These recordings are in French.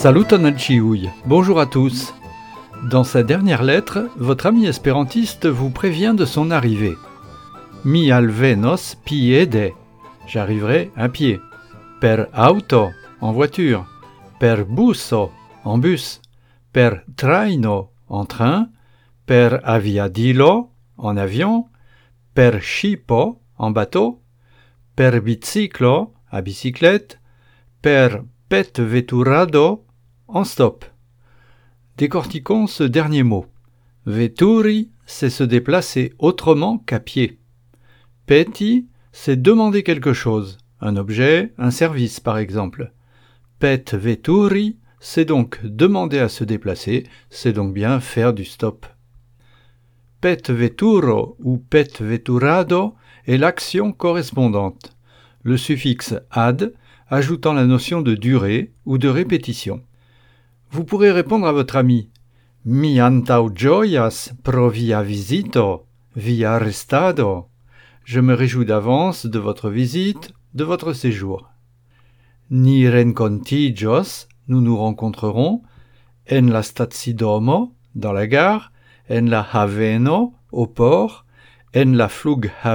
Saluton al ĉiuj, bonjour à tous. Dans sa dernière lettre, votre ami espérantiste vous prévient de son arrivée. Mi alvenos piede, j'arriverai à pied. Per auto, en voiture. Per busso, en bus. Per traino, en train. Per aviadilo, en avion. Per scipo, en bateau. Per biciclo, à bicyclette. Per pet veturado, en stop. Décortiquons ce dernier mot. Veturi, c'est se déplacer autrement qu'à pied. Peti, c'est demander quelque chose, un objet, un service par exemple. Pet veturi, c'est donc demander à se déplacer, c'est donc bien faire du stop. Pet veturo ou pet veturado est l'action correspondante. Le suffixe ad ajoutant la notion de durée ou de répétition. Vous pourrez répondre à votre ami « Mi antau gioias pro via visito, via restado » Je me réjouis d'avance de votre visite, de votre séjour. « Ni rencontigios » Nous nous rencontrerons. « En la stacidomo » Dans la gare. « En la haveno » Au port. « En la flughaveno »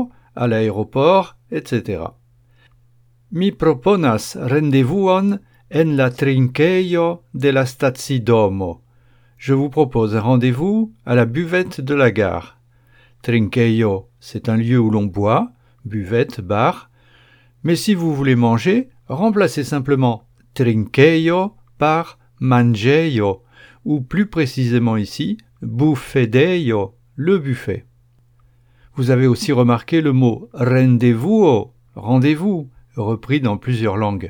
À l'aéroport, etc. Mi proponas rendezvouson en la trinkejo de la stacidomo. Je vous propose un rendez-vous à la buvette de la gare. Trinkejo, c'est un lieu où l'on boit, buvette, bar. Mais si vous voulez manger, remplacez simplement trinkejo par mangejo, ou plus précisément ici, buffedejo, le buffet. Vous avez aussi remarqué le mot rendezvous, rendez-vous, repris dans plusieurs langues.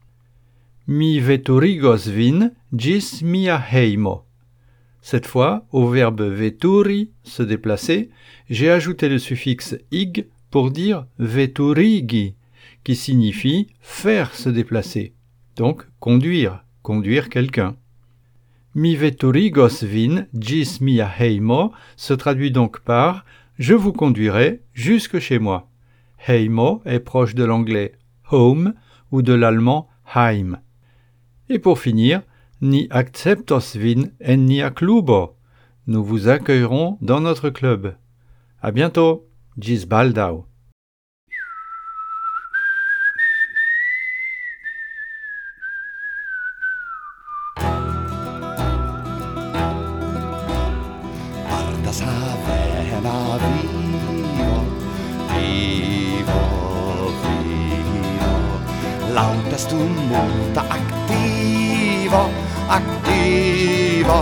Mi veturigos vin gis mia heimo. Cette fois, au verbe veturi, se déplacer, j'ai ajouté le suffixe ig pour dire veturigi, qui signifie faire se déplacer, donc conduire quelqu'un. Mi veturigos vin gis mia heimo se traduit donc par je vous conduirai jusque chez moi. Heimo est proche de l'anglais home ou de l'allemand Heim. Et pour finir, ni acceptos vin en nia klubo. Nous vous accueillerons dans notre club. À bientôt. Gis baldau. Lautas tumulta activo, activo,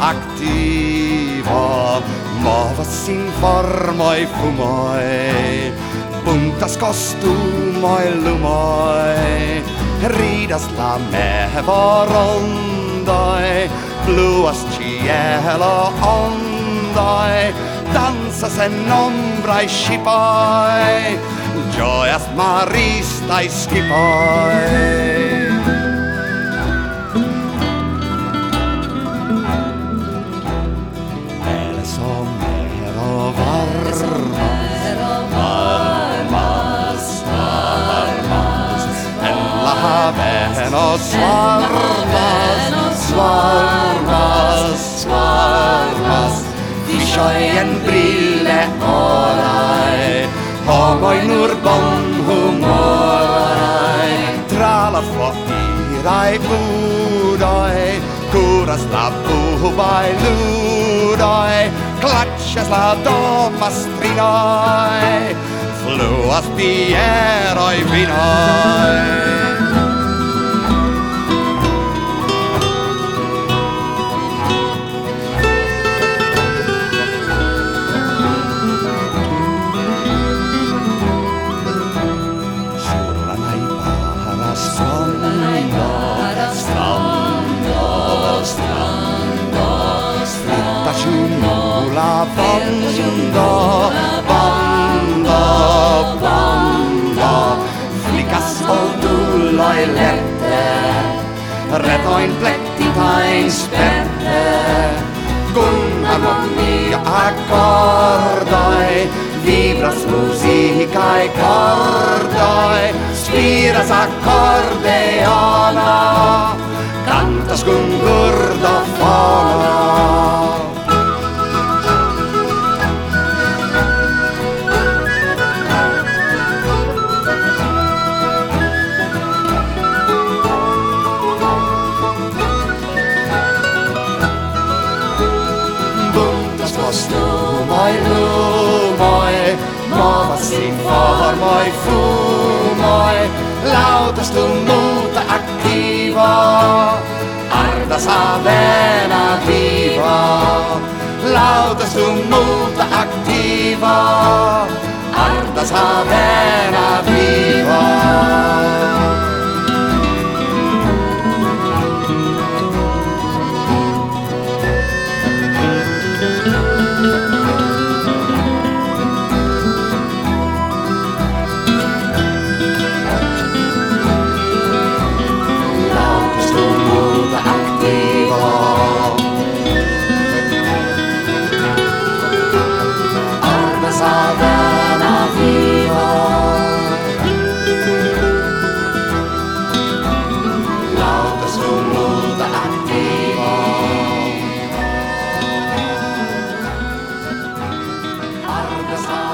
activo. Movas informoi fumoi, puntas costumoi lumoi. Ridas la mevo rondoi, bluas cielo ondoi. Dansas en ombrai shipoi, gioias maristai skipoi. Ele somero varmas, varmas, varmas. En la haveno svarmas, svarmas, svarmas. Fishoi en brille orai, homoi nur bon humorai. Tra la foirai budoi, curas la bubai ludoi. Clutches la domastrinoi, fluas pieroi vinoi. La bondo, bondo, bondo. Flicas olduloi lerte, retoin plectitain sperte. Cum harmonia accordoi, vibras musicae cordoi, spiras accordeona, lautas kun gurdofana. Moi rumoi, maavasi farmoi fumoi, lautastu muuta aktiiva, arda savena viva. Lautastu muuta aktiiva, arda savena viva. Arda